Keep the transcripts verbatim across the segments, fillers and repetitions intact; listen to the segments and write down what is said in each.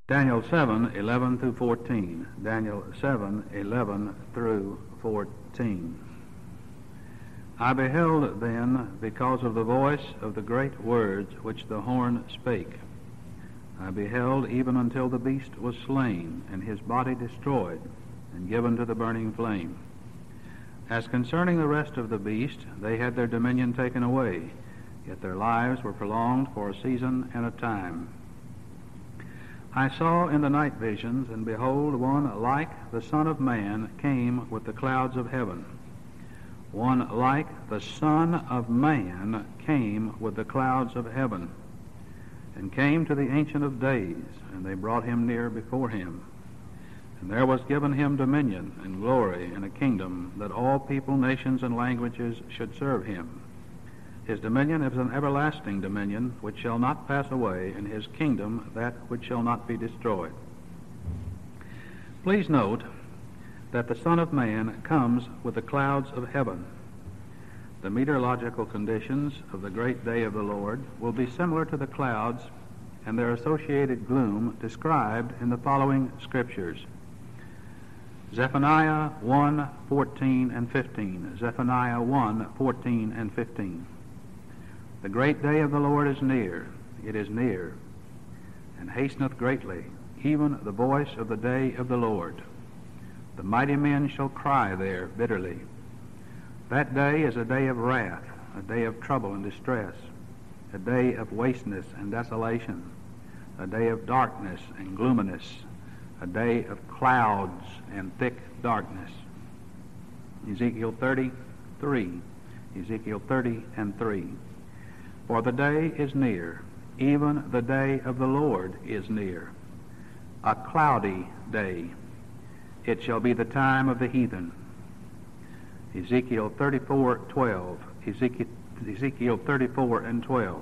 Daniel seven, eleven through fourteen. Daniel seven, eleven through fourteen. I beheld then, because of the voice of the great words which the horn spake. I beheld even until the beast was slain, and his body destroyed, and given to the burning flame. As concerning the rest of the beast, they had their dominion taken away, yet their lives were prolonged for a season and a time. I saw in the night visions, and behold, one like the Son of Man came with the clouds of heaven. One like the Son of Man came with the clouds of heaven, and came to the Ancient of Days, and they brought him near before him. And there was given him dominion and glory and a kingdom, that all people, nations, and languages should serve him. His dominion is an everlasting dominion, which shall not pass away, and his kingdom that which shall not be destroyed. Please note that the Son of Man comes with the clouds of heaven. The meteorological conditions of the great day of the Lord will be similar to the clouds and their associated gloom described in the following scriptures. Zephaniah one, fourteen and fifteen. Zephaniah one, fourteen and fifteen. The great day of the Lord is near, it is near, and hasteneth greatly, even the voice of the day of the Lord. The mighty men shall cry there bitterly. That day is a day of wrath, a day of trouble and distress, a day of wasteness and desolation, a day of darkness and gloominess, a day of clouds and thick darkness. Ezekiel thirty-three, Ezekiel thirty and three. For the day is near, even the day of the Lord is near, a cloudy day. It shall be the time of the heathen. Ezekiel thirty-four, twelve. Ezekiel, Ezekiel thirty-four and twelve.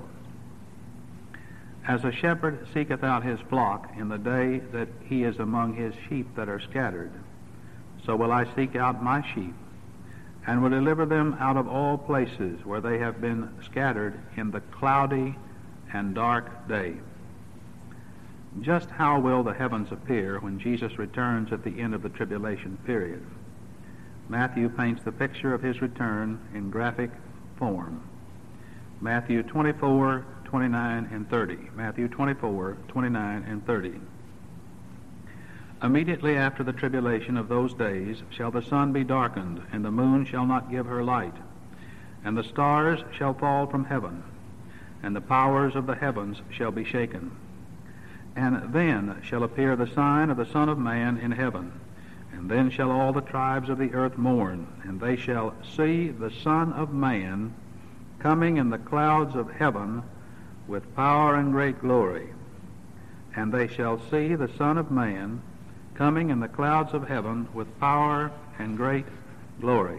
As a shepherd seeketh out his flock in the day that he is among his sheep that are scattered, so will I seek out my sheep, and will deliver them out of all places where they have been scattered in the cloudy and dark day. Just how will the heavens appear when Jesus returns at the end of the tribulation period? Matthew paints the picture of his return in graphic form. Matthew twenty-four, twenty-nine and thirty. Matthew twenty-four, twenty-nine and thirty. Immediately after the tribulation of those days shall the sun be darkened, and the moon shall not give her light, and the stars shall fall from heaven, and the powers of the heavens shall be shaken. And then shall appear the sign of the Son of Man in heaven, and then shall all the tribes of the earth mourn, and they shall see the Son of Man coming in the clouds of heaven with power and great glory. And they shall see the Son of Man coming in the clouds of heaven with power and great glory.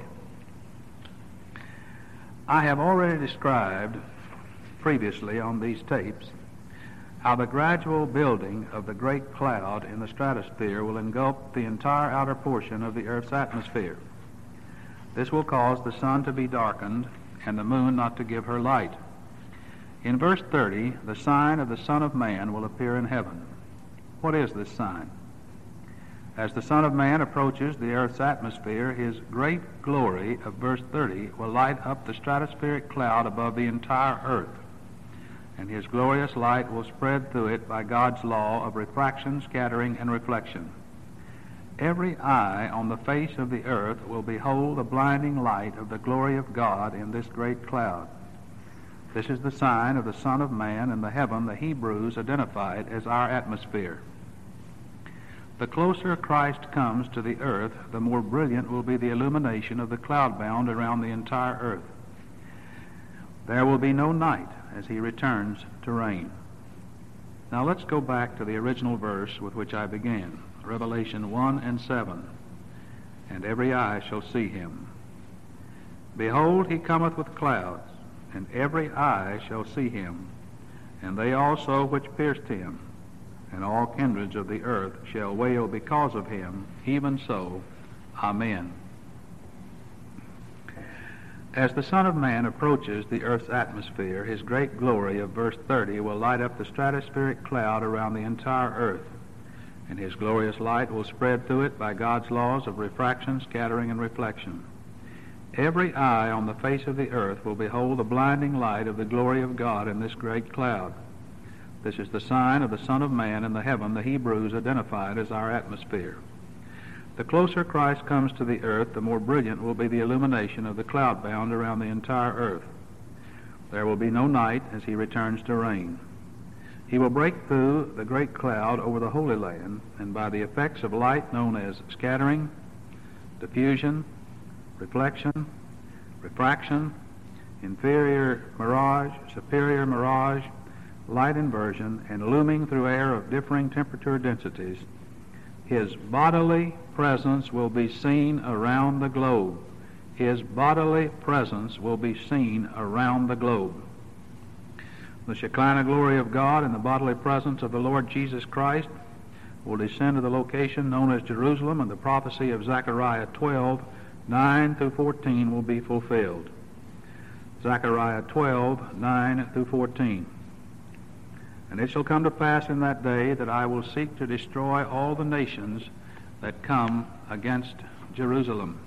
I have already described previously on these tapes how the gradual building of the great cloud in the stratosphere will engulf the entire outer portion of the Earth's atmosphere. This will cause the sun to be darkened and the moon not to give her light. In verse thirty, the sign of the Son of Man will appear in heaven. What is this sign? As the Son of Man approaches the earth's atmosphere, his great glory of verse thirty will light up the stratospheric cloud above the entire earth, and his glorious light will spread through it by God's law of refraction, scattering, and reflection. Every eye on the face of the earth will behold the blinding light of the glory of God in this great cloud. This is the sign of the Son of Man in the heaven the Hebrews identified as our atmosphere. The closer Christ comes to the earth, the more brilliant will be the illumination of the cloud bound around the entire earth. There will be no night as he returns to reign. Now let's go back to the original verse with which I began, Revelation one and seven. And every eye shall see him. Behold, he cometh with clouds, and every eye shall see him, and they also which pierced him. And all kindreds of the earth shall wail because of him. Even so, Amen. As the Son of Man approaches the earth's atmosphere, his great glory of verse thirty will light up the stratospheric cloud around the entire earth, and his glorious light will spread through it by God's laws of refraction, scattering, and reflection. Every eye on the face of the earth will behold the blinding light of the glory of God in this great cloud. This is the sign of the Son of Man in the heaven the Hebrews identified as our atmosphere. The closer Christ comes to the earth, the more brilliant will be the illumination of the cloud bound around the entire earth. There will be no night as he returns to reign. He will break through the great cloud over the Holy Land, and by the effects of light known as scattering, diffusion, reflection, refraction, inferior mirage, superior mirage, light inversion, and looming through air of differing temperature densities, his bodily presence will be seen around the globe. His bodily presence will be seen around the globe. The Shekinah glory of God and the bodily presence of the Lord Jesus Christ will descend to the location known as Jerusalem, and the prophecy of Zechariah twelve, nine through fourteen will be fulfilled. Zechariah twelve, nine through fourteen. And it shall come to pass in that day that I will seek to destroy all the nations that come against Jerusalem.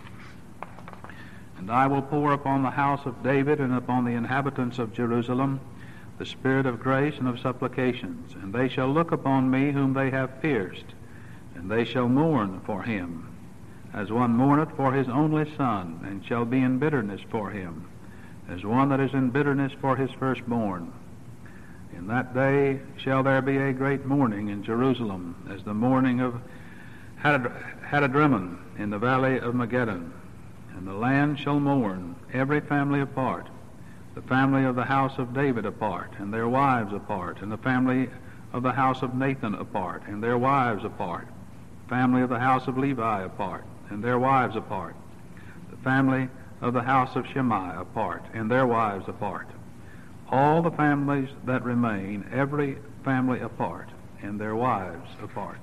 And I will pour upon the house of David and upon the inhabitants of Jerusalem the spirit of grace and of supplications, and they shall look upon me whom they have pierced, and they shall mourn for him, as one mourneth for his only son, and shall be in bitterness for him, as one that is in bitterness for his firstborn. In that day shall there be a great mourning in Jerusalem, as the mourning of Hadadrimmon in the valley of Megiddon. And the land shall mourn, every family apart, the family of the house of David apart, and their wives apart, and the family of the house of Nathan apart, and their wives apart, the family of the house of Levi apart, and their wives apart, the family of the house of Shimei apart, and their wives apart. All the families that remain, every family apart, and their wives apart.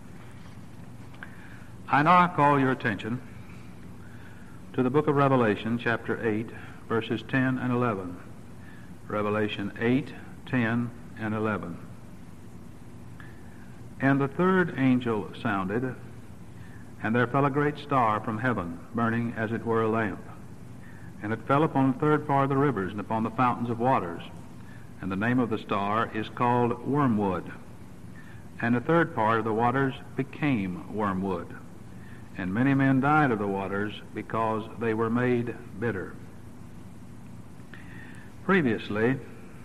I now call your attention to the book of Revelation, chapter eight, verses ten and eleven. Revelation eight, ten, and eleven. And the third angel sounded, and there fell a great star from heaven, burning as it were a lamp. And it fell upon the third part of the rivers and upon the fountains of waters. And the name of the star is called Wormwood. And the third part of the waters became wormwood. And many men died of the waters because they were made bitter. Previously,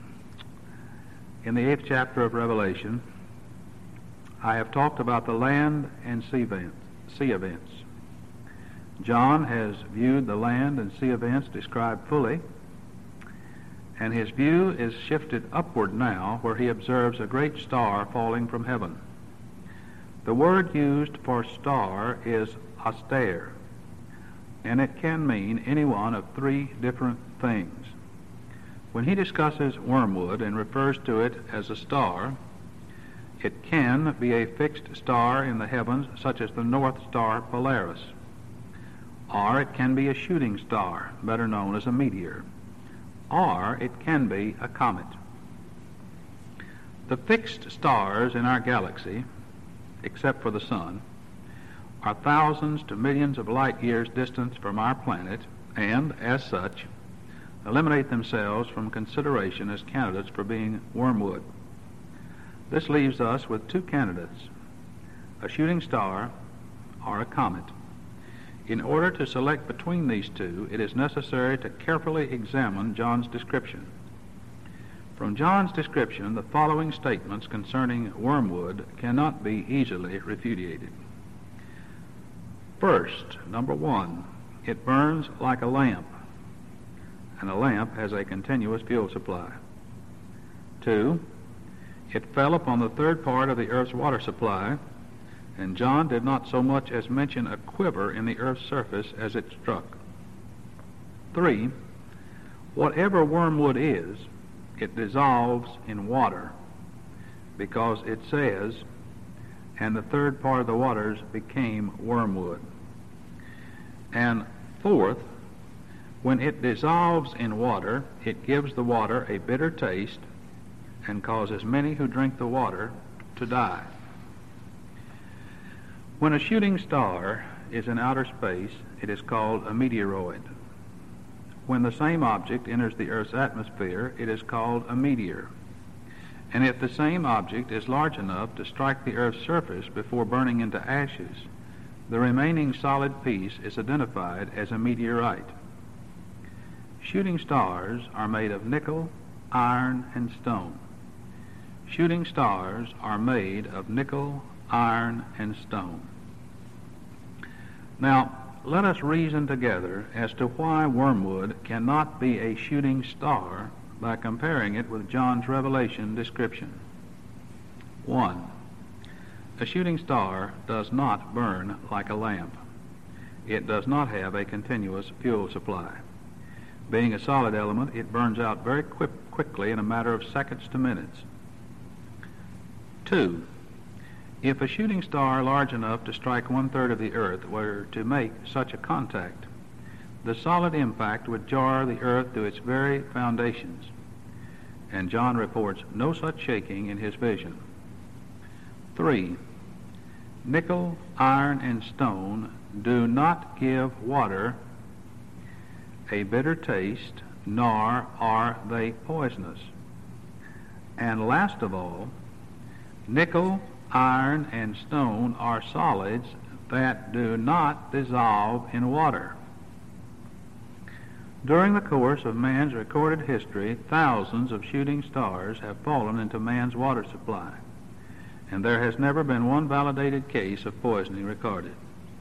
in the eighth chapter of Revelation, I have talked about the land and sea events. Sea events. John has viewed the land and sea events described fully, and his view is shifted upward now, where he observes a great star falling from heaven. The word used for star is aster, and it can mean any one of three different things. When he discusses wormwood and refers to it as a star, it can be a fixed star in the heavens, such as the North Star Polaris, or it can be a shooting star, better known as a meteor, or it can be a comet. The fixed stars in our galaxy, except for the sun, are thousands to millions of light years distant from our planet, and, as such, eliminate themselves from consideration as candidates for being wormwood. This leaves us with two candidates, a shooting star or a comet. In order to select between these two, it is necessary to carefully examine John's description. From John's description, the following statements concerning wormwood cannot be easily refuted. First, number one, it burns like a lamp, and a lamp has a continuous fuel supply. Two, it fell upon the third part of the earth's water supply, and John did not so much as mention a quiver in the earth's surface as it struck. Three, whatever wormwood is, it dissolves in water, because it says, and the third part of the waters became wormwood. And fourth, when it dissolves in water, it gives the water a bitter taste and causes many who drink the water to die. When a shooting star is in outer space, it is called a meteoroid. When the same object enters the Earth's atmosphere, it is called a meteor. And if the same object is large enough to strike the Earth's surface before burning into ashes, the remaining solid piece is identified as a meteorite. Shooting stars are made of nickel, iron, and stone. Shooting stars are made of nickel, iron, and stone. Now, let us reason together as to why wormwood cannot be a shooting star by comparing it with John's Revelation description. One, a shooting star does not burn like a lamp. It does not have a continuous fuel supply. Being a solid element, it burns out very quick, quickly in a matter of seconds to minutes. Two, if a shooting star large enough to strike one-third of the Earth were to make such a contact, the solid impact would jar the Earth to its very foundations, and John reports no such shaking in his vision. Three, nickel, iron, and stone do not give water a bitter taste, nor are they poisonous. And last of all, nickel, iron, and stone are solids that do not dissolve in water. During the course of man's recorded history, thousands of shooting stars have fallen into man's water supply, and there has never been one validated case of poisoning recorded.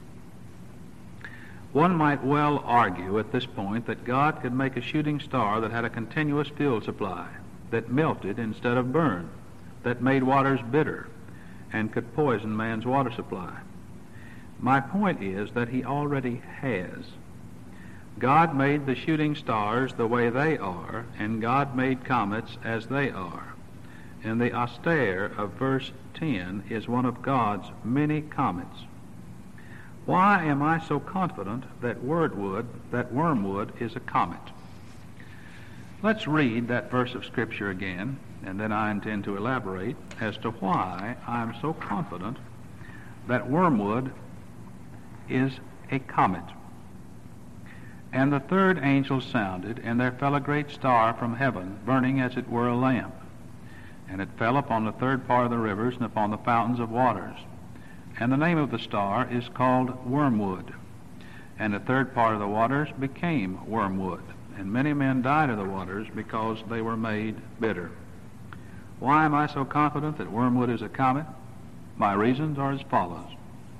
One might well argue at this point that God could make a shooting star that had a continuous fuel supply, that melted instead of burned, that made waters bitter, and could poison man's water supply. My point is that he already has. God made the shooting stars the way they are, and God made comets as they are. And the austere of verse ten is one of God's many comets. Why am I so confident that wordwood, that wormwood is a comet? Let's read that verse of Scripture again, and then I intend to elaborate as to why I am so confident that wormwood is a comet. And the third angel sounded, and there fell a great star from heaven, burning as it were a lamp. And it fell upon the third part of the rivers and upon the fountains of waters. And the name of the star is called Wormwood. And the third part of the waters became wormwood. And many men died of the waters because they were made bitter. Why am I so confident that wormwood is a comet? My reasons are as follows.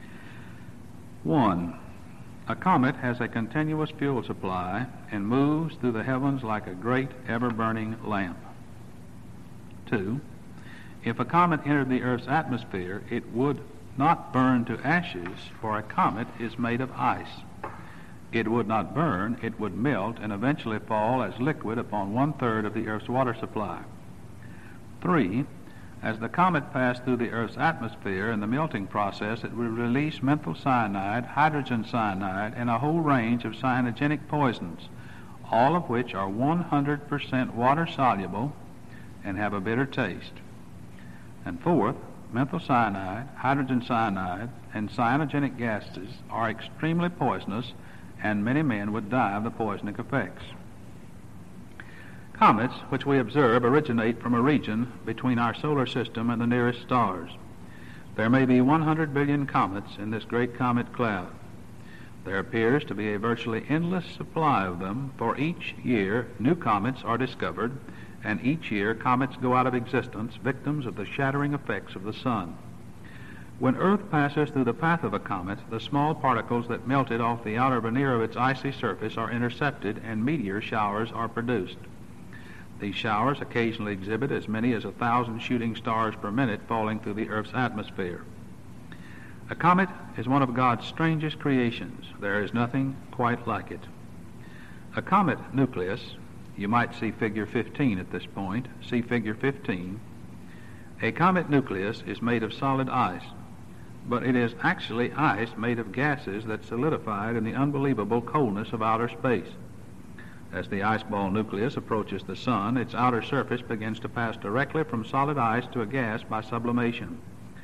One, a comet has a continuous fuel supply and moves through the heavens like a great ever-burning lamp. Two, if a comet entered the Earth's atmosphere, it would not burn to ashes, for a comet is made of ice. It would not burn, it would melt and eventually fall as liquid upon one-third of the Earth's water supply. Three, as the comet passed through the Earth's atmosphere in the melting process, it would release menthol cyanide, hydrogen cyanide, and a whole range of cyanogenic poisons, all of which are one hundred percent water-soluble and have a bitter taste. And fourth, menthol cyanide, hydrogen cyanide, and cyanogenic gases are extremely poisonous, and many men would die of the poisoning effects. Comets, which we observe, originate from a region between our solar system and the nearest stars. There may be one hundred billion comets in this great comet cloud. There appears to be a virtually endless supply of them, for each year new comets are discovered, and each year comets go out of existence, victims of the shattering effects of the sun. When Earth passes through the path of a comet, the small particles that melted off the outer veneer of its icy surface are intercepted, and meteor showers are produced. These showers occasionally exhibit as many as a thousand shooting stars per minute falling through the Earth's atmosphere. A comet is one of God's strangest creations. There is nothing quite like it. A comet nucleus, you might see figure fifteen at this point, see figure fifteen. A comet nucleus is made of solid ice, but it is actually ice made of gases that solidified in the unbelievable coldness of outer space. As the ice ball nucleus approaches the sun, its outer surface begins to pass directly from solid ice to a gas by sublimation.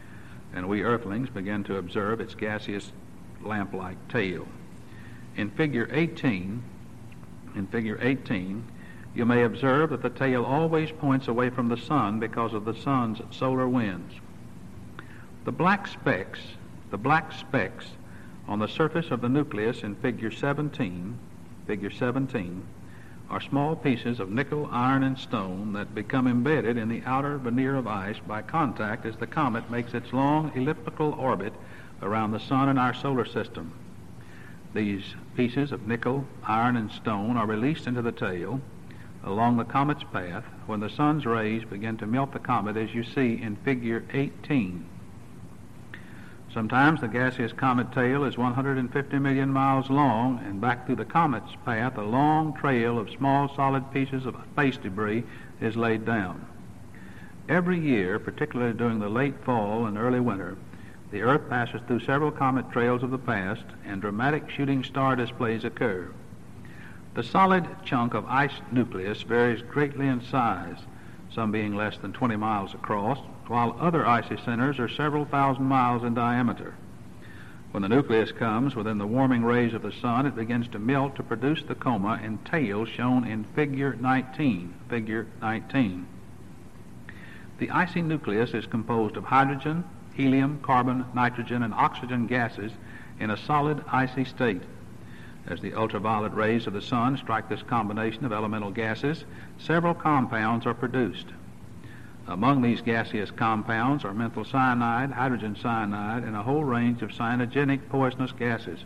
and we earthlings begin to observe its gaseous lamp-like tail. In figure eighteen, in figure eighteen, you may observe that the tail always points away from the sun because of the sun's solar winds. The black specks, the black specks on the surface of the nucleus in figure seventeen, figure seventeen, are small pieces of nickel, iron, and stone that become embedded in the outer veneer of ice by contact as the comet makes its long elliptical orbit around the sun and our solar system. These pieces of nickel, iron, and stone are released into the tail along the comet's path when the sun's rays begin to melt the comet, as you see in figure eighteen. Sometimes the gaseous comet tail is one hundred fifty million miles long, and back through the comet's path a long trail of small solid pieces of space debris is laid down. Every year, particularly during the late fall and early winter, the Earth passes through several comet trails of the past, and dramatic shooting star displays occur. The solid chunk of ice nucleus varies greatly in size, some being less than twenty miles across, while other icy centers are several thousand miles in diameter. When the nucleus comes within the warming rays of the sun, it begins to melt to produce the coma and tail shown in figure nineteen. Figure nineteen. The icy nucleus is composed of hydrogen, helium, carbon, nitrogen, and oxygen gases in a solid icy state. As the ultraviolet rays of the sun strike this combination of elemental gases, several compounds are produced. Among these gaseous compounds are methyl cyanide, hydrogen cyanide, and a whole range of cyanogenic poisonous gases.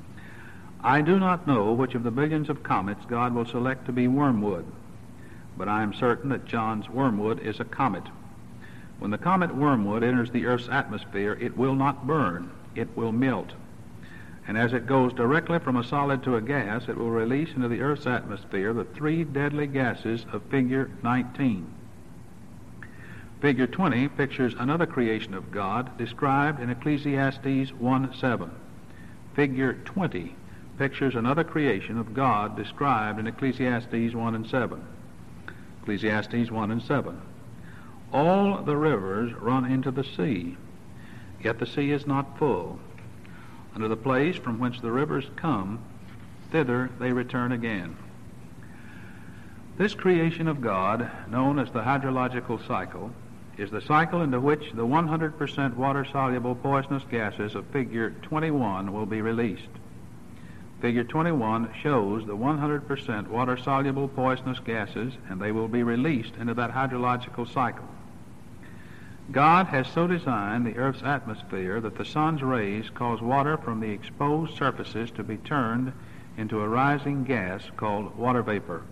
I do not know which of the billions of comets God will select to be wormwood, but I am certain that John's wormwood is a comet. When the comet wormwood enters the Earth's atmosphere, it will not burn, it will melt. And as it goes directly from a solid to a gas, it will release into the Earth's atmosphere the three deadly gases of figure nineteen. Figure twenty pictures another creation of God described in Ecclesiastes one seven. Figure twenty pictures another creation of God described in Ecclesiastes one and seven. Ecclesiastes one and seven. All the rivers run into the sea, yet the sea is not full. Unto the place from whence the rivers come, thither they return again. This creation of God, known as the hydrological cycle, is the cycle into which the one hundred percent water-soluble poisonous gases of figure twenty-one will be released. Figure twenty-one shows the one hundred percent water-soluble poisonous gases, and they will be released into that hydrological cycle. God has so designed the Earth's atmosphere that the sun's rays cause water from the exposed surfaces to be turned into a rising gas called water vapor.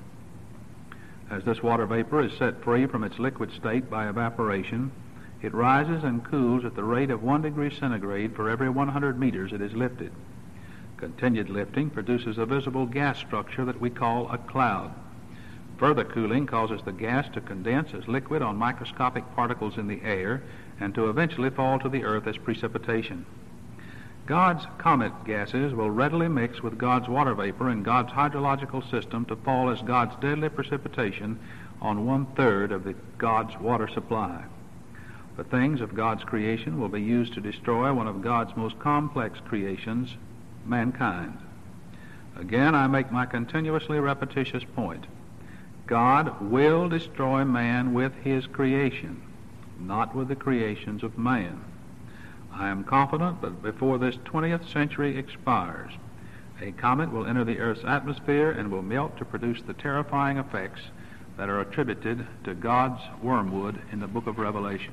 As this water vapor is set free from its liquid state by evaporation, it rises and cools at the rate of one degree centigrade for every one hundred meters it is lifted. Continued lifting produces a visible gas structure that we call a cloud. Further cooling causes the gas to condense as liquid on microscopic particles in the air and to eventually fall to the earth as precipitation. God's comet gases will readily mix with God's water vapor in God's hydrological system to fall as God's deadly precipitation on one-third of the God's water supply. The things of God's creation will be used to destroy one of God's most complex creations, mankind. Again, I make my continuously repetitious point. God will destroy man with his creation, not with the creations of man. I am confident that before this twentieth century expires, a comet will enter the Earth's atmosphere and will melt to produce the terrifying effects that are attributed to God's wormwood in the book of Revelation.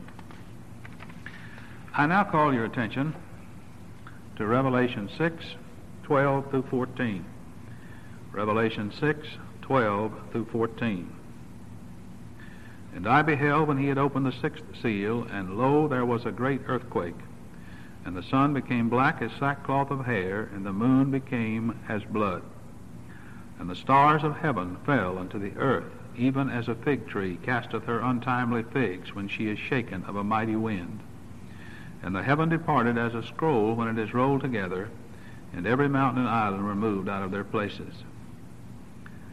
I now call your attention to Revelation six, twelve through fourteen. Revelation six, twelve through fourteen. And I beheld when he had opened the sixth seal, and lo, there was a great earthquake, and the sun became black as sackcloth of hair, and the moon became as blood. And the stars of heaven fell unto the earth, even as a fig tree casteth her untimely figs when she is shaken of a mighty wind. And the heaven departed as a scroll when it is rolled together, and every mountain and island were moved out of their places.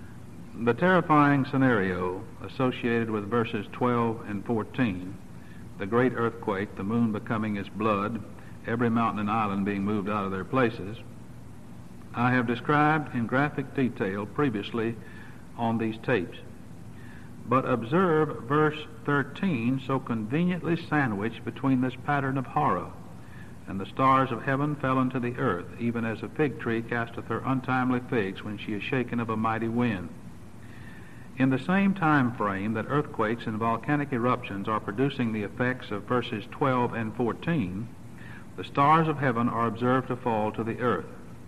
The terrifying scenario associated with verses twelve and fourteen the great earthquake, the moon becoming as blood, every mountain and island being moved out of their places, I have described in graphic detail previously on these tapes. But observe verse thirteen, so conveniently sandwiched between this pattern of horror. And the stars of heaven fell into the earth, even as a fig tree casteth her untimely figs when she is shaken of a mighty wind. In the same time frame that earthquakes and volcanic eruptions are producing the effects of verses twelve and fourteen, the stars of heaven are observed to fall to the earth.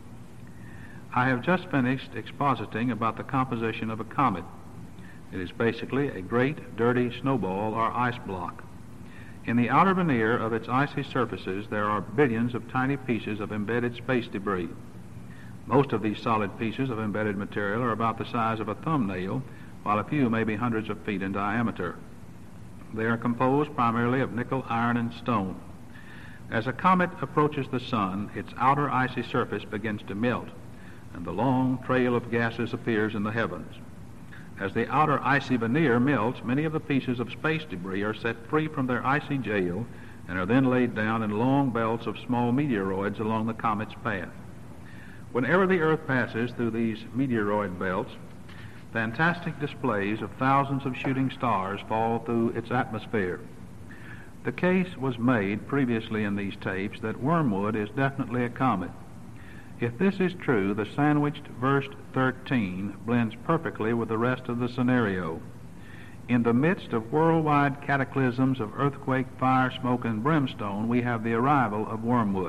I have just finished expositing about the composition of a comet. It is basically a great, dirty snowball or ice block. In the outer veneer of its icy surfaces, there are billions of tiny pieces of embedded space debris. Most of these solid pieces of embedded material are about the size of a thumbnail, while a few may be hundreds of feet in diameter. They are composed primarily of nickel, iron, and stone. As a comet approaches the sun, its outer icy surface begins to melt, and the long trail of gases appears in the heavens. As the outer icy veneer melts, many of the pieces of space debris are set free from their icy jail and are then laid down in long belts of small meteoroids along the comet's path. Whenever the Earth passes through these meteoroid belts, fantastic displays of thousands of shooting stars fall through its atmosphere. The case was made previously in these tapes that Wormwood is definitely a comet. If this is true, the sandwiched verse thirteen blends perfectly with the rest of the scenario. In the midst of worldwide cataclysms of earthquake, fire, smoke, and brimstone, we have the arrival of Wormwood.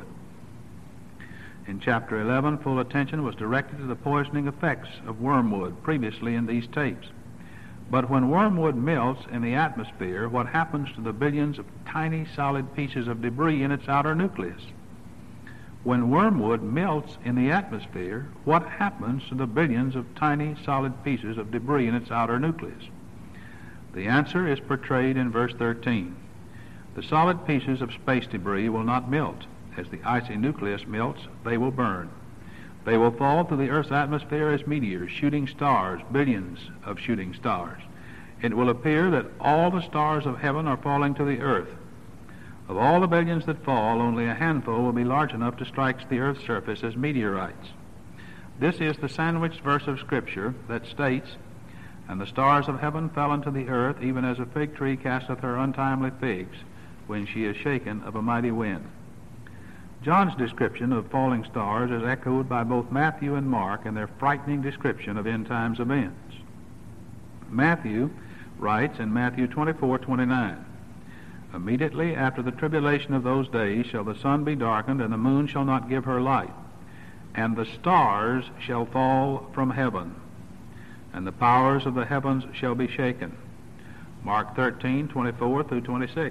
In chapter eleven, full attention was directed to the poisoning effects of wormwood previously in these tapes. But when wormwood melts in the atmosphere, what happens to the billions of tiny solid pieces of debris in its outer nucleus? When wormwood melts in the atmosphere, what happens to the billions of tiny solid pieces of debris in its outer nucleus? The answer is portrayed in verse thirteen. The solid pieces of space debris will not melt. As the icy nucleus melts, they will burn. They will fall through the Earth's atmosphere as meteors, shooting stars, billions of shooting stars. It will appear that all the stars of heaven are falling to the earth. Of all the billions that fall, only a handful will be large enough to strike the Earth's surface as meteorites. This is the sandwiched verse of Scripture that states, "And the stars of heaven fell into the earth, even as a fig tree casteth her untimely figs, when she is shaken of a mighty wind." John's description of falling stars is echoed by both Matthew and Mark in their frightening description of end times events. Matthew writes in Matthew twenty-four twenty-nine, "Immediately after the tribulation of those days shall the sun be darkened, and the moon shall not give her light, and the stars shall fall from heaven, and the powers of the heavens shall be shaken." Mark thirteen twenty-four through twenty-six.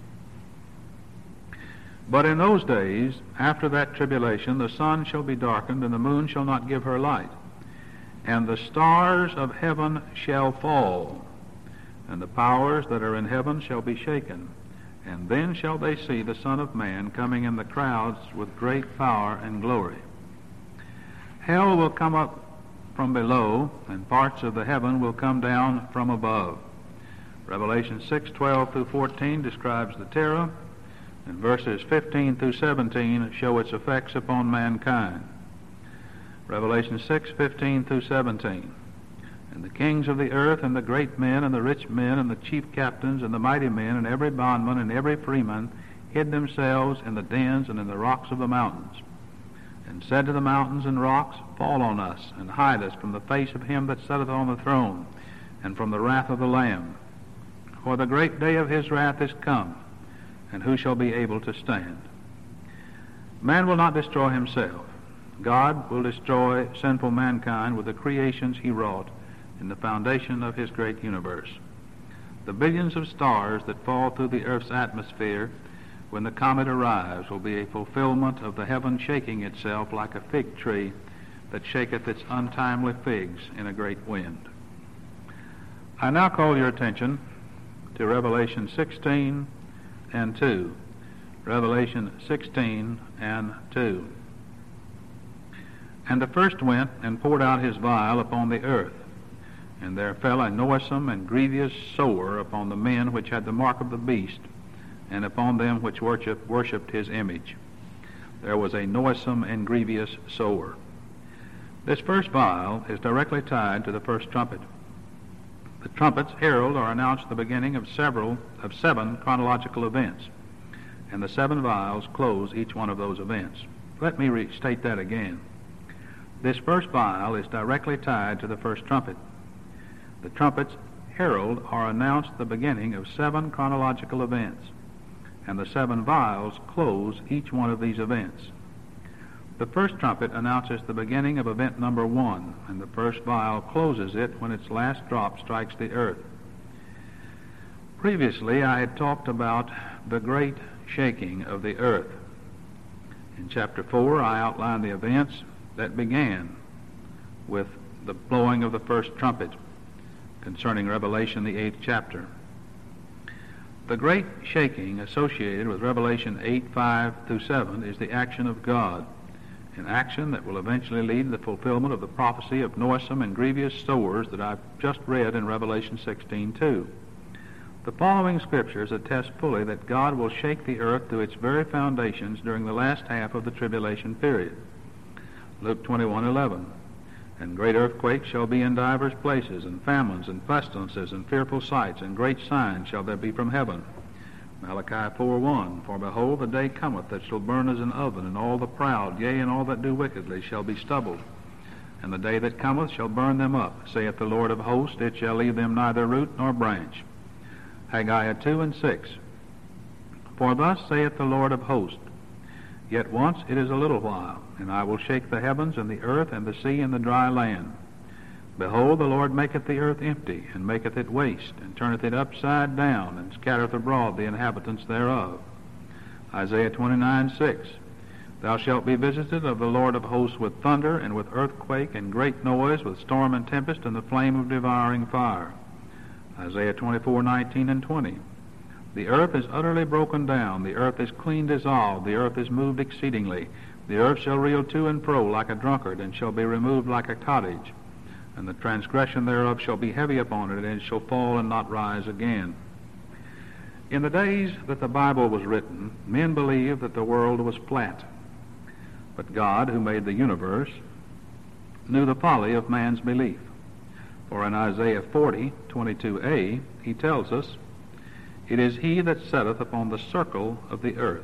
"But in those days, after that tribulation, the sun shall be darkened, and the moon shall not give her light, and the stars of heaven shall fall, and the powers that are in heaven shall be shaken. And then shall they see the Son of Man coming in the clouds with great power and glory." Hell will come up from below, and parts of the heaven will come down from above. Revelation six twelve through fourteen describes the terror, and verses fifteen through seventeen show its effects upon mankind. Revelation six fifteen through seventeen. "And the kings of the earth, and the great men, and the rich men, and the chief captains, and the mighty men, and every bondman, and every freeman, hid themselves in the dens and in the rocks of the mountains, and said to the mountains and rocks, Fall on us, and hide us from the face of him that sitteth on the throne, and from the wrath of the Lamb. For the great day of his wrath is come, and who shall be able to stand?" Man will not destroy himself. God will destroy sinful mankind with the creations he wrought in the foundation of his great universe. The billions of stars that fall through the earth's atmosphere when the comet arrives will be a fulfillment of the heaven shaking itself like a fig tree that shaketh its untimely figs in a great wind. I now call your attention to Revelation sixteen and two. Revelation sixteen and two. "And the first went and poured out his vial upon the earth, and there fell a noisome and grievous sore upon the men which had the mark of the beast, and upon them which worship, worshipped his image. There was a noisome and grievous sore. This first vial is directly tied to the first trumpet. The trumpets herald or announce the beginning of several of seven chronological events, and the seven vials close each one of those events. Let me restate that again. This first vial is directly tied to the first trumpet. The trumpets herald or announce the beginning of seven chronological events, and the seven vials close each one of these events. The first trumpet announces the beginning of event number one, and the first vial closes it when its last drop strikes the earth. Previously, I had talked about the great shaking of the earth. In chapter four, I outlined the events that began with the blowing of the first trumpet concerning Revelation, the eighth chapter. The great shaking associated with Revelation eight, five through seven is the action of God, an action that will eventually lead to the fulfillment of the prophecy of noisome and grievous sores that I've just read in Revelation sixteen, two. The following scriptures attest fully that God will shake the earth to its very foundations during the last half of the tribulation period. Luke twenty-one, eleven. And great earthquakes shall be in divers places, and famines, and pestilences, and fearful sights, and great signs shall there be from heaven. Malachi four, one. For behold, the day cometh that shall burn as an oven, and all the proud, yea, and all that do wickedly, shall be stubbled. And the day that cometh shall burn them up, saith the Lord of hosts, it shall leave them neither root nor branch. Haggai two and six. For thus saith the Lord of hosts, yet once it is a little while, and I will shake the heavens and the earth and the sea and the dry land. Behold, the Lord maketh the earth empty, and maketh it waste, and turneth it upside down, and scattereth abroad the inhabitants thereof. Isaiah twenty-nine, six. Thou shalt be visited of the Lord of hosts with thunder, and with earthquake, and great noise, with storm and tempest, and the flame of devouring fire. Isaiah twenty-four, nineteen and twenty. The earth is utterly broken down, the earth is clean dissolved, the earth is moved exceedingly. The earth shall reel to and fro like a drunkard, and shall be removed like a cottage. And the transgression thereof shall be heavy upon it, and it shall fall and not rise again. In the days that the Bible was written, men believed that the world was flat. But God, who made the universe, knew the folly of man's belief. For in Isaiah forty, twenty-two a, he tells us, it is he that setteth upon the circle of the earth.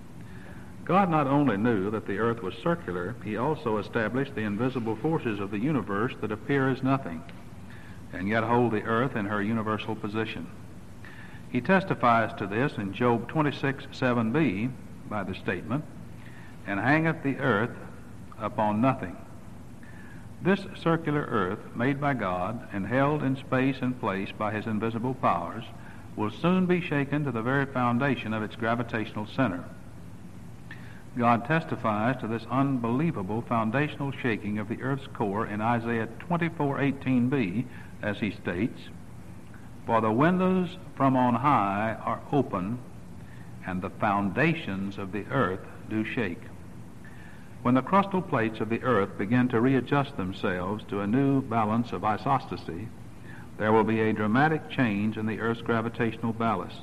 God not only knew that the earth was circular, he also established the invisible forces of the universe that appear as nothing, and yet hold the earth in her universal position. He testifies to this in Job twenty-six, seven b by the statement, and hangeth the earth upon nothing. This circular earth, made by God and held in space and place by his invisible powers, will soon be shaken to the very foundation of its gravitational center. God testifies to this unbelievable foundational shaking of the earth's core in Isaiah twenty-four, eighteen b, as he states, for the windows from on high are open, and the foundations of the earth do shake. When the crustal plates of the earth begin to readjust themselves to a new balance of isostasy, there will be a dramatic change in the earth's gravitational ballast.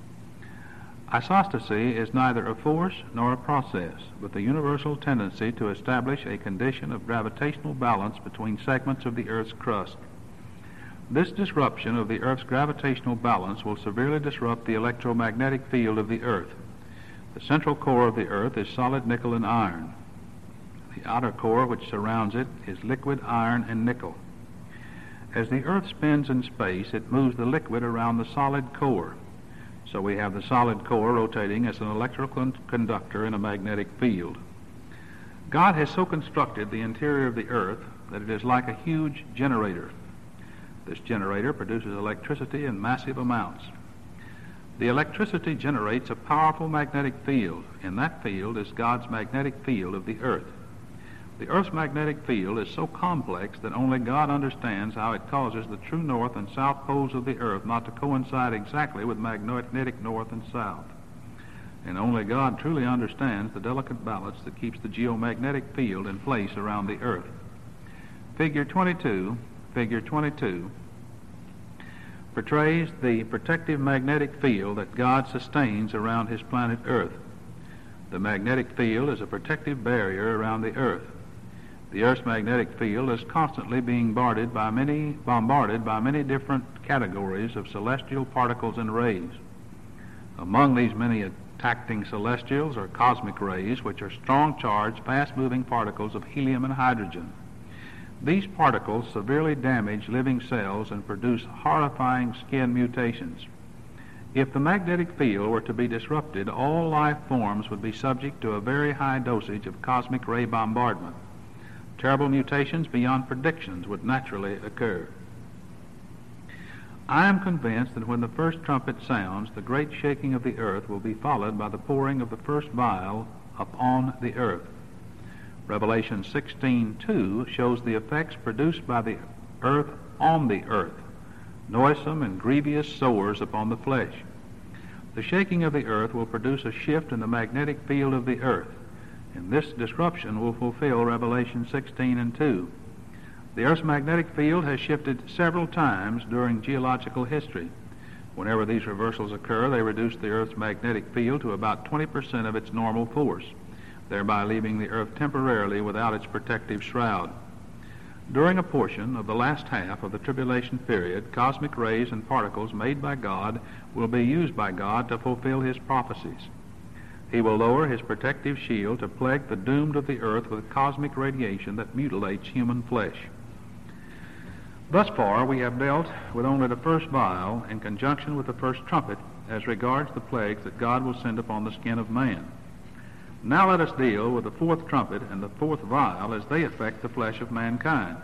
Isostasy is neither a force nor a process, but the universal tendency to establish a condition of gravitational balance between segments of the earth's crust. This disruption of the earth's gravitational balance will severely disrupt the electromagnetic field of the earth. The central core of the earth is solid nickel and iron. The outer core which surrounds it is liquid iron and nickel. As the earth spins in space, it moves the liquid around the solid core. So we have the solid core rotating as an electrical conductor in a magnetic field. God has so constructed the interior of the earth that it is like a huge generator. This generator produces electricity in massive amounts. The electricity generates a powerful magnetic field, and that field is God's magnetic field of the earth. The earth's magnetic field is so complex that only God understands how it causes the true north and south poles of the earth not to coincide exactly with magnetic north and south. And only God truly understands the delicate balance that keeps the geomagnetic field in place around the earth. Figure twenty-two, figure twenty-two portrays the protective magnetic field that God sustains around his planet Earth. The magnetic field is a protective barrier around the Earth. The Earth's magnetic field is constantly being bombarded by many, bombarded by many different categories of celestial particles and rays. Among these many attacking celestials are cosmic rays, which are strong-charged, fast-moving particles of helium and hydrogen. These particles severely damage living cells and produce horrifying skin mutations. If the magnetic field were to be disrupted, all life forms would be subject to a very high dosage of cosmic ray bombardment. Terrible mutations beyond predictions would naturally occur. I am convinced that when the first trumpet sounds, the great shaking of the earth will be followed by the pouring of the first vial upon the earth. Revelation sixteen two shows the effects produced by the earth on the earth, noisome and grievous sores upon the flesh. The shaking of the earth will produce a shift in the magnetic field of the earth, and this disruption will fulfill Revelation sixteen and two. The Earth's magnetic field has shifted several times during geological history. Whenever these reversals occur, they reduce the Earth's magnetic field to about twenty percent of its normal force, thereby leaving the Earth temporarily without its protective shroud. During a portion of the last half of the tribulation period, cosmic rays and particles made by God will be used by God to fulfill his prophecies. He will lower his protective shield to plague the doomed of the earth with cosmic radiation that mutilates human flesh. Thus far, we have dealt with only the first vial in conjunction with the first trumpet as regards the plagues that God will send upon the skin of man. Now let us deal with the fourth trumpet and the fourth vial as they affect the flesh of mankind.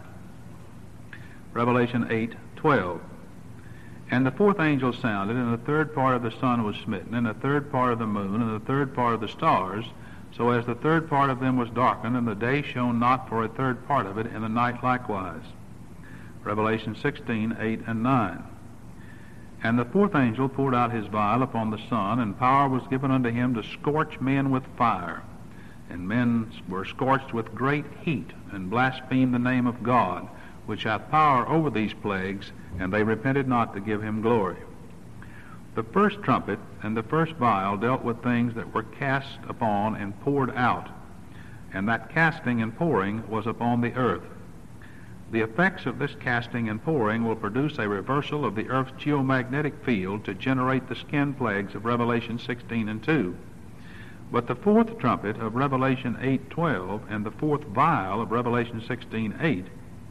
Revelation eight twelve. And the fourth angel sounded, and the third part of the sun was smitten, and the third part of the moon, and the third part of the stars, so as the third part of them was darkened, and the day shone not for a third part of it, and the night likewise. Revelation sixteen eight and nine. And the fourth angel poured out his vial upon the sun, and power was given unto him to scorch men with fire. And men were scorched with great heat, and blasphemed the name of God, which hath power over these plagues, and they repented not to give him glory. The first trumpet and the first vial dealt with things that were cast upon and poured out, and that casting and pouring was upon the earth. The effects of this casting and pouring will produce a reversal of the earth's geomagnetic field to generate the skin plagues of Revelation sixteen and two. But the fourth trumpet of Revelation eight twelve and the fourth vial of Revelation sixteen eight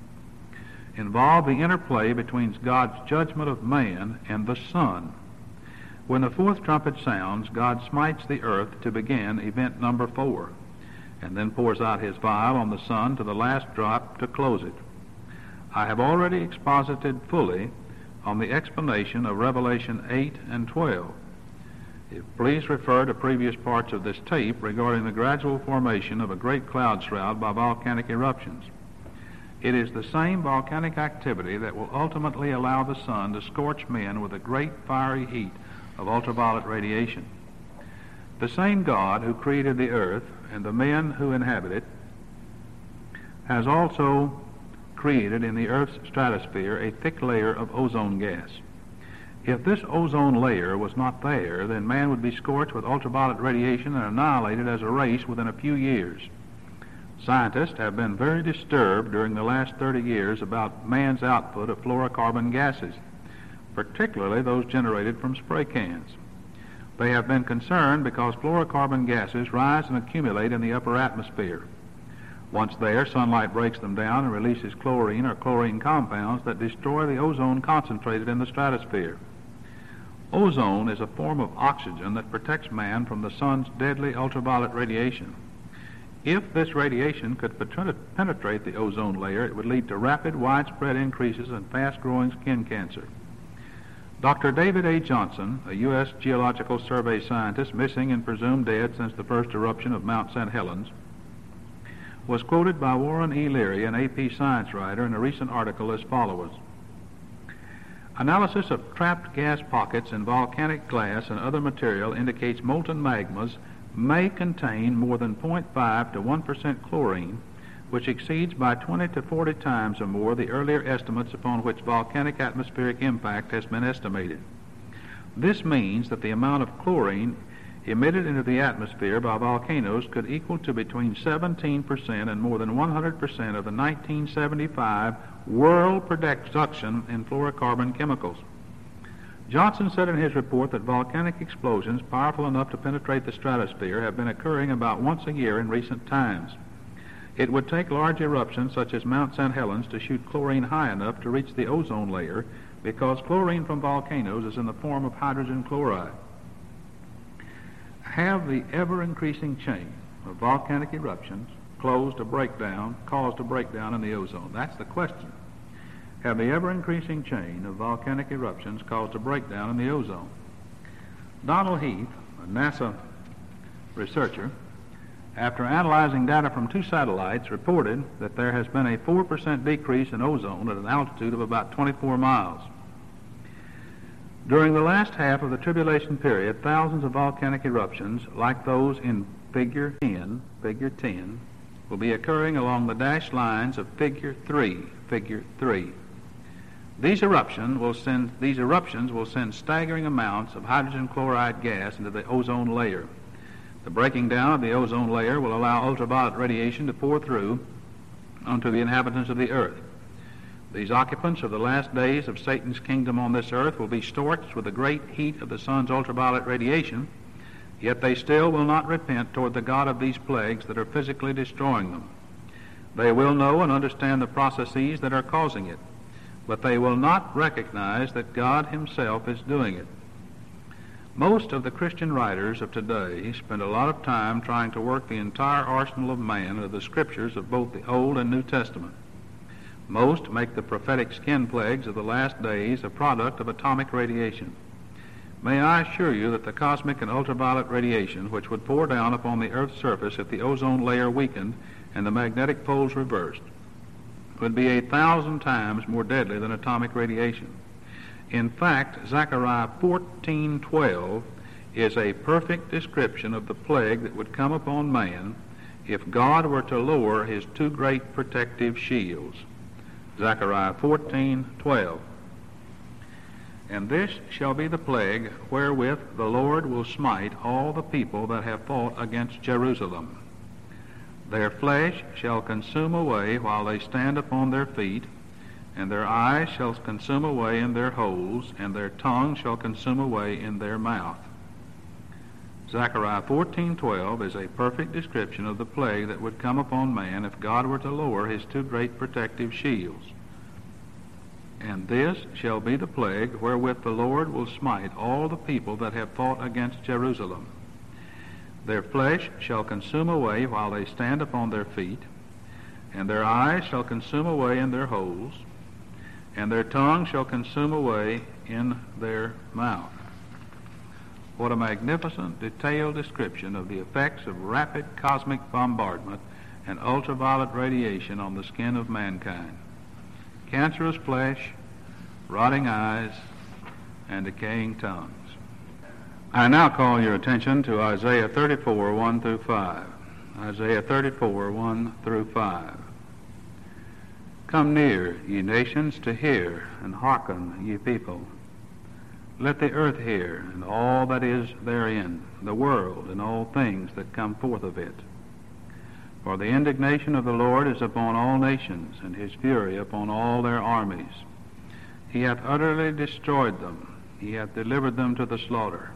involve the interplay between God's judgment of man and the sun. When the fourth trumpet sounds, God smites the earth to begin event number four, and then pours out his vial on the sun to the last drop to close it. I have already exposited fully on the explanation of Revelation eight and twelve. If, please refer to previous parts of this tape regarding the gradual formation of a great cloud shroud by volcanic eruptions. It is the same volcanic activity that will ultimately allow the sun to scorch men with a great fiery heat of ultraviolet radiation. The same God who created the earth and the men who inhabit it has also created in the earth's stratosphere a thick layer of ozone gas. If this ozone layer was not there, then man would be scorched with ultraviolet radiation and annihilated as a race within a few years. Scientists have been very disturbed during the last thirty years about man's output of fluorocarbon gases, particularly those generated from spray cans. They have been concerned because fluorocarbon gases rise and accumulate in the upper atmosphere. Once there, sunlight breaks them down and releases chlorine or chlorine compounds that destroy the ozone concentrated in the stratosphere. Ozone is a form of oxygen that protects man from the sun's deadly ultraviolet radiation. If this radiation could penetrate the ozone layer, it would lead to rapid, widespread increases in fast-growing skin cancer. Doctor David A. Johnson, a U S Geological Survey scientist missing and presumed dead since the first eruption of Mount Saint Helens, was quoted by Warren E. Leary, an A P science writer, in a recent article as follows. Analysis of trapped gas pockets in volcanic glass and other material indicates molten magmas may contain more than zero point five to one percent chlorine, which exceeds by twenty to forty times or more the earlier estimates upon which volcanic atmospheric impact has been estimated. This means that the amount of chlorine emitted into the atmosphere by volcanoes could equal to between seventeen percent and more than one hundred percent of the nineteen seventy-five world production in fluorocarbon chemicals. Johnson said in his report that volcanic explosions powerful enough to penetrate the stratosphere have been occurring about once a year in recent times. It would take large eruptions such as Mount Saint Helens to shoot chlorine high enough to reach the ozone layer, because chlorine from volcanoes is in the form of hydrogen chloride. Have the ever-increasing chain of volcanic eruptions closed a breakdown, caused a breakdown in the ozone? That's the question. Have the ever-increasing chain of volcanic eruptions caused a breakdown in the ozone? Donald Heath, a NASA researcher, after analyzing data from two satellites, reported that there has been a four percent decrease in ozone at an altitude of about twenty-four miles. During the last half of the tribulation period, thousands of volcanic eruptions, like those in Figure ten, Figure ten, will be occurring along the dashed lines of Figure three, Figure three. These, eruption will send, these eruptions will send staggering amounts of hydrogen chloride gas into the ozone layer. The breaking down of the ozone layer will allow ultraviolet radiation to pour through onto the inhabitants of the earth. These occupants of the last days of Satan's kingdom on this earth will be scorched with the great heat of the sun's ultraviolet radiation, yet they still will not repent toward the God of these plagues that are physically destroying them. They will know and understand the processes that are causing it, but they will not recognize that God himself is doing it. Most of the Christian writers of today spend a lot of time trying to work the entire arsenal of man of the scriptures of both the Old and New Testament. Most make the prophetic skin plagues of the last days a product of atomic radiation. May I assure you that the cosmic and ultraviolet radiation which would pour down upon the Earth's surface if the ozone layer weakened and the magnetic poles reversed would be a thousand times more deadly than atomic radiation. In fact, Zechariah fourteen twelve is a perfect description of the plague that would come upon man if God were to lower his two great protective shields. Zechariah fourteen twelve. And this shall be the plague wherewith the Lord will smite all the people that have fought against Jerusalem. Their flesh shall consume away while they stand upon their feet, and their eyes shall consume away in their holes, and their tongue shall consume away in their mouth. Zechariah fourteen twelve is a perfect description of the plague that would come upon man if God were to lower his two great protective shields. And this shall be the plague wherewith the Lord will smite all the people that have fought against Jerusalem. Their flesh shall consume away while they stand upon their feet, and their eyes shall consume away in their holes, and their tongue shall consume away in their mouth. What a magnificent, detailed description of the effects of rapid cosmic bombardment and ultraviolet radiation on the skin of mankind. Cancerous flesh, rotting eyes, and decaying tongues. I now call your attention to Isaiah thirty-four, one through five. Isaiah thirty-four, one through five. Come near, ye nations, to hear, and hearken, ye people. Let the earth hear, and all that is therein, the world, and all things that come forth of it. For the indignation of the Lord is upon all nations, and his fury upon all their armies. He hath utterly destroyed them. He hath delivered them to the slaughter.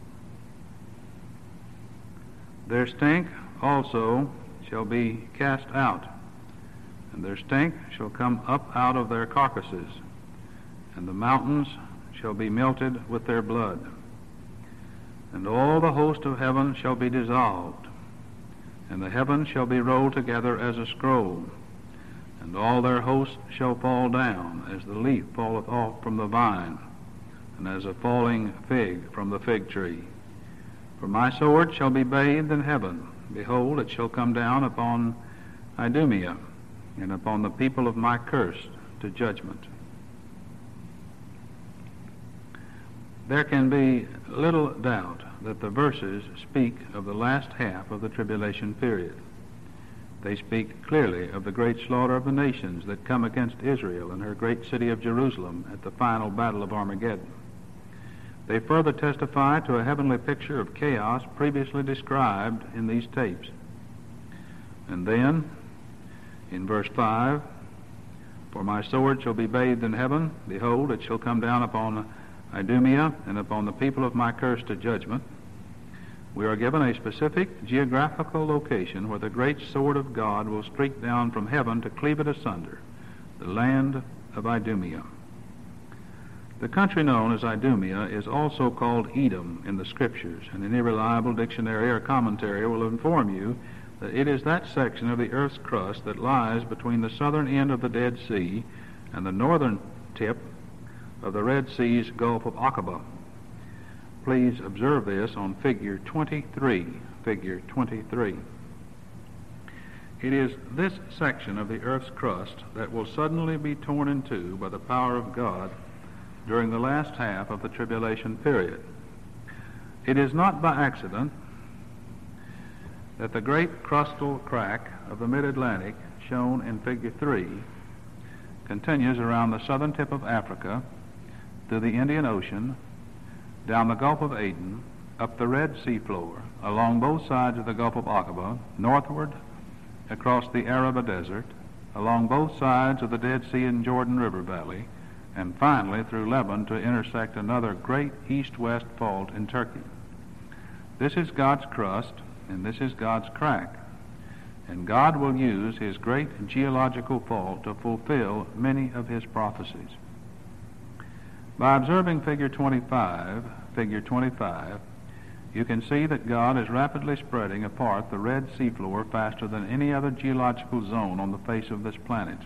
Their stink also shall be cast out, and their stink shall come up out of their carcasses, and the mountains shall be melted with their blood. And all the host of heaven shall be dissolved, and the heavens shall be rolled together as a scroll, and all their hosts shall fall down, as the leaf falleth off from the vine, and as a falling fig from the fig tree. For my sword shall be bathed in heaven. Behold, it shall come down upon Idumea, and upon the people of my curse to judgment. There can be little doubt that the verses speak of the last half of the tribulation period. They speak clearly of the great slaughter of the nations that come against Israel and her great city of Jerusalem at the final battle of Armageddon. They further testify to a heavenly picture of chaos previously described in these tapes. And then, in verse five, "For my sword shall be bathed in heaven. Behold, it shall come down upon Idumea and upon the people of my curse to judgment." We are given a specific geographical location where the great sword of God will streak down from heaven to cleave it asunder, the land of Idumea. The country known as Idumea is also called Edom in the Scriptures, and any reliable dictionary or commentary will inform you that it is that section of the earth's crust that lies between the southern end of the Dead Sea and the northern tip of the Red Sea's Gulf of Aqaba. Please observe this on figure twenty-three, figure twenty-three. It is this section of the earth's crust that will suddenly be torn in two by the power of God during the last half of the tribulation period. It is not by accident that the great crustal crack of the mid-Atlantic, shown in figure three, continues around the southern tip of Africa, through the Indian Ocean, down the Gulf of Aden, up the Red Sea floor, along both sides of the Gulf of Aqaba, northward across the Araba Desert, along both sides of the Dead Sea and Jordan River Valley, and finally through Lebanon to intersect another great east-west fault in Turkey. This is God's crust, and this is God's crack. And God will use his great geological fault to fulfill many of his prophecies. By observing figure twenty-five, figure twenty-five, you can see that God is rapidly spreading apart the Red Sea floor faster than any other geological zone on the face of this planet.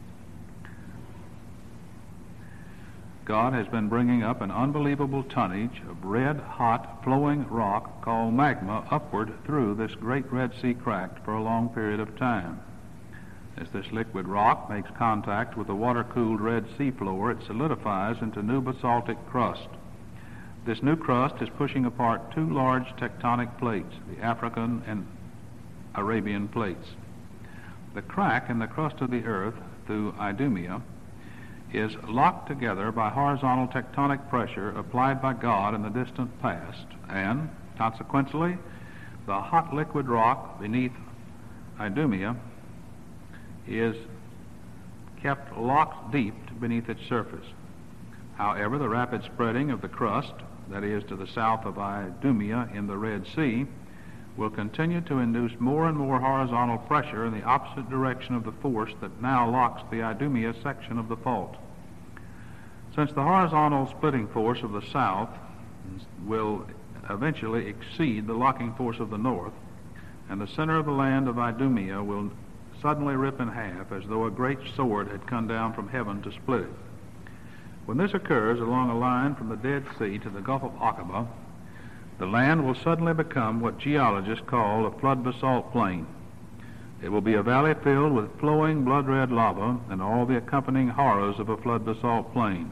God has been bringing up an unbelievable tonnage of red-hot flowing rock called magma upward through this great Red Sea crack for a long period of time. As this liquid rock makes contact with the water-cooled Red Sea floor, it solidifies into new basaltic crust. This new crust is pushing apart two large tectonic plates, the African and Arabian plates. The crack in the crust of the earth through Idumea is locked together by horizontal tectonic pressure applied by God in the distant past, and, consequently, the hot liquid rock beneath Idumea is kept locked deep beneath its surface. However, the rapid spreading of the crust, that is to the south of Idumea in the Red Sea, will continue to induce more and more horizontal pressure in the opposite direction of the force that now locks the Idumea section of the fault. Since the horizontal splitting force of the south will eventually exceed the locking force of the north, and the center of the land of Idumea will suddenly rip in half as though a great sword had come down from heaven to split it. When this occurs along a line from the Dead Sea to the Gulf of Aqaba, the land will suddenly become what geologists call a flood basalt plain. It will be a valley filled with flowing blood-red lava and all the accompanying horrors of a flood basalt plain.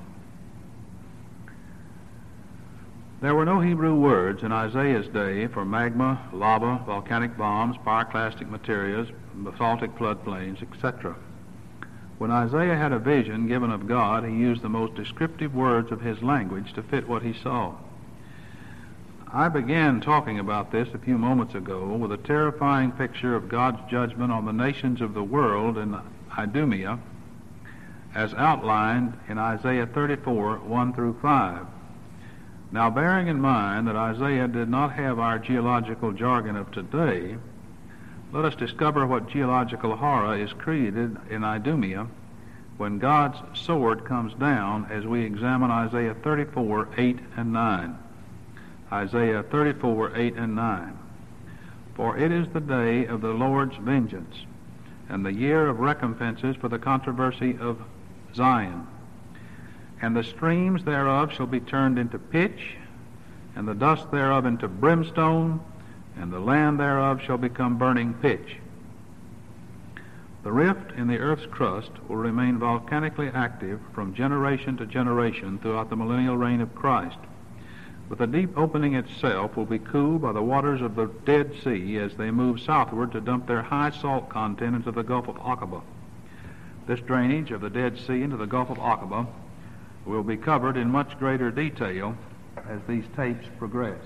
There were no Hebrew words in Isaiah's day for magma, lava, volcanic bombs, pyroclastic materials, basaltic floodplains, et cetera. When Isaiah had a vision given of God, he used the most descriptive words of his language to fit what he saw. I began talking about this a few moments ago with a terrifying picture of God's judgment on the nations of the world in Idumea, as outlined in Isaiah thirty-four, one through five. Now, bearing in mind that Isaiah did not have our geological jargon of today, let us discover what geological horror is created in Idumea when God's sword comes down as we examine Isaiah thirty-four, eight and nine. Isaiah thirty-four, eight and nine. For it is the day of the Lord's vengeance, and the year of recompenses for the controversy of Zion. And the streams thereof shall be turned into pitch, and the dust thereof into brimstone, and the land thereof shall become burning pitch. The rift in the earth's crust will remain volcanically active from generation to generation throughout the millennial reign of Christ. but the deep opening itself will be cooled by the waters of the Dead Sea as they move southward to dump their high salt content into the Gulf of Aqaba. This drainage of the Dead Sea into the Gulf of Aqaba will be covered in much greater detail as these tapes progress.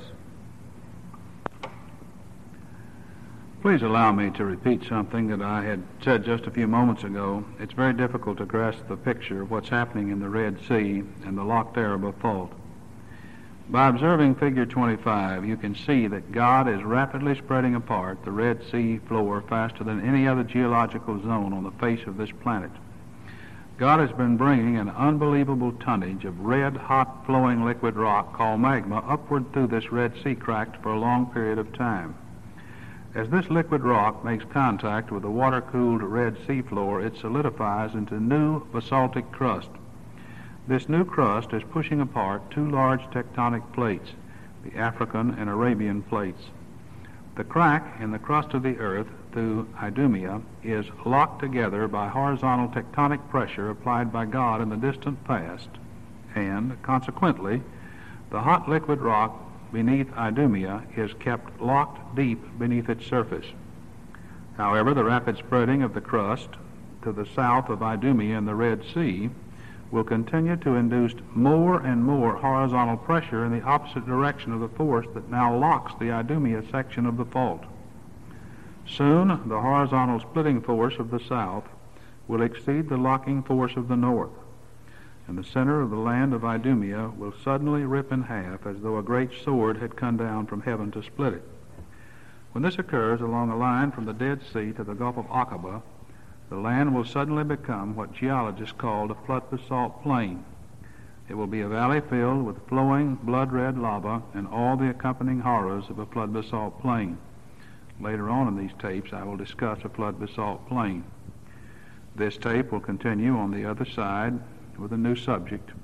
Please allow me to repeat something that I had said just a few moments ago. It's very difficult to grasp the picture of what's happening in the Red Sea and the Loch Araba fault. By observing figure twenty-five, you can see that God is rapidly spreading apart the Red Sea floor faster than any other geological zone on the face of this planet. God has been bringing an unbelievable tonnage of red, hot, flowing liquid rock called magma upward through this Red Sea crack for a long period of time. As this liquid rock makes contact with the water-cooled Red Sea floor, it solidifies into new basaltic crust. This new crust is pushing apart two large tectonic plates, the African and Arabian plates. The crack in the crust of the earth through Idumea is locked together by horizontal tectonic pressure applied by God in the distant past, and consequently, the hot liquid rock beneath Idumea is kept locked deep beneath its surface. However, the rapid spreading of the crust to the south of Idumea in the Red Sea will continue to induce more and more horizontal pressure in the opposite direction of the force that now locks the Idumea section of the fault. Soon, the horizontal splitting force of the south will exceed the locking force of the north, and the center of the land of Idumea will suddenly rip in half as though a great sword had come down from heaven to split it. When this occurs along a line from the Dead Sea to the Gulf of Aqaba, the land will suddenly become what geologists call a flood basalt plain. It will be a valley filled with flowing blood-red lava and all the accompanying horrors of a flood basalt plain. Later on in these tapes, I will discuss a flood basalt plain. This tape will continue on the other side with a new subject.